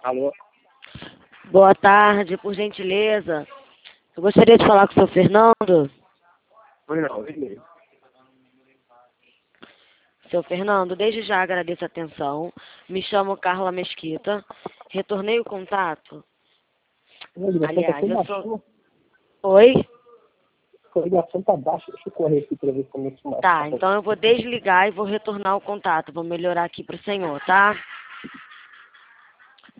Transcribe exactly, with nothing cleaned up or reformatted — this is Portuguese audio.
Alô? Boa tarde, por gentileza. Eu gostaria de falar com o seu Fernando. Oi, não, ele. Seu Fernando, desde já agradeço a atenção. Me chamo Carla Mesquita. Retornei o contato. A ligação Aliás, tá eu baixo. sou... Oi? A ligação tá baixa. Deixa eu correr aqui pra ver como é que mais. Tá, então eu vou desligar e vou retornar o contato. Vou melhorar aqui pro senhor, tá?